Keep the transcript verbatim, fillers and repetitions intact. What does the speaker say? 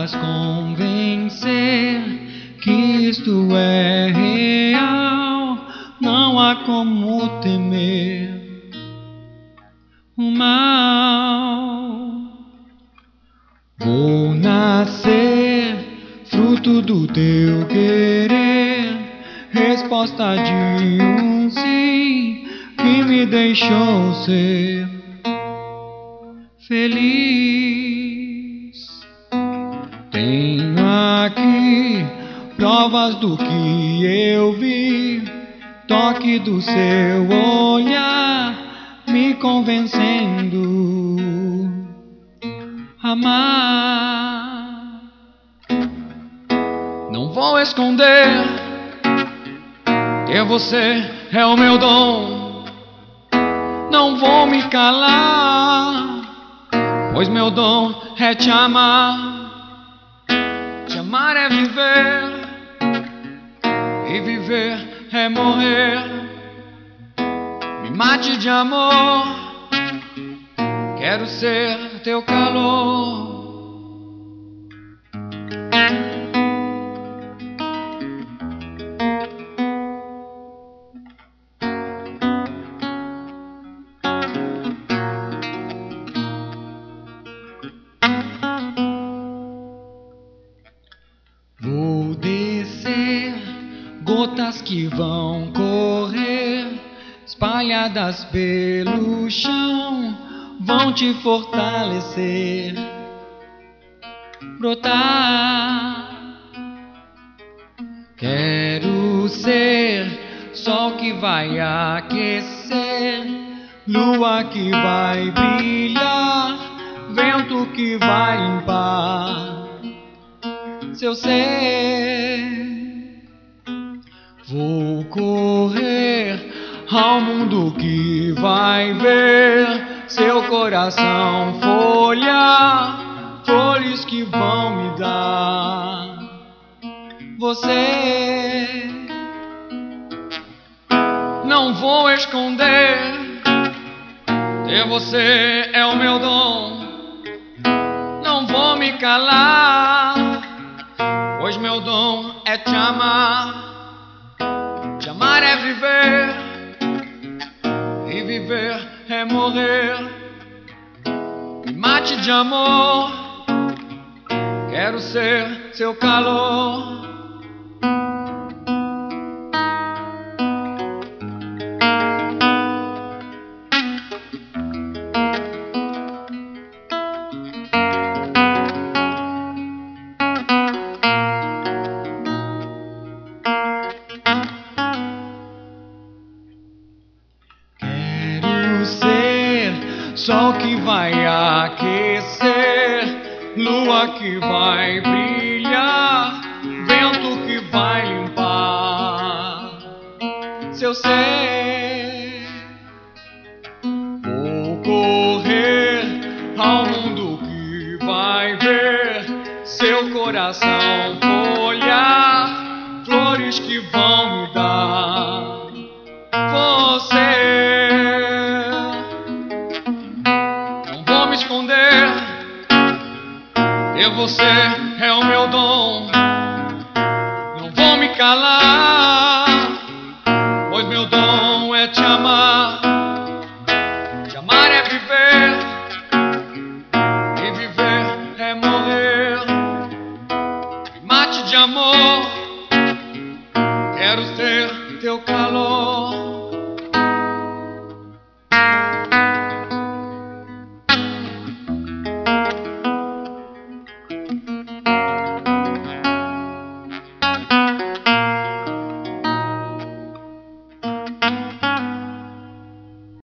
tentas convencer que isto é real, não há como temer o mal. Vou nascer, fruto do teu querer, resposta de um sim que me deixou ser feliz. Tenho aqui provas do que eu vi, toque do seu olhar me convencendo a amar. Não vou esconder que você é o meu dom, não vou me calar, pois meu dom é te amar. Te amar é viver, e viver é morrer. Me mate de amor, quero ser teu calor. Vou descer, gotas que vão correr, espalhadas pelo chão, vão te fortalecer, brotar. Quero ser sol que vai aquecer, lua que vai brilhar, vento que vai limpar seu ser. Vou correr ao mundo que vai ver seu coração folhar, flores que vão me dar você. Não vou esconder que você é o meu dom, não vou me calar, pois meu dom é te amar. Te amar é viver, e viver é morrer. Me mate de amor, quero ser seu calor. Sol que vai aquecer, lua que vai brilhar, vento que vai limpar seu ser. Vou correr ao mundo que vai ver seu coração folhar, flores que vão me dar você. E você é o meu dom, não vou me calar, pois meu dom é te amar. Te amar é viver, e viver é morrer. Me mate de amor, quero ser teu calor.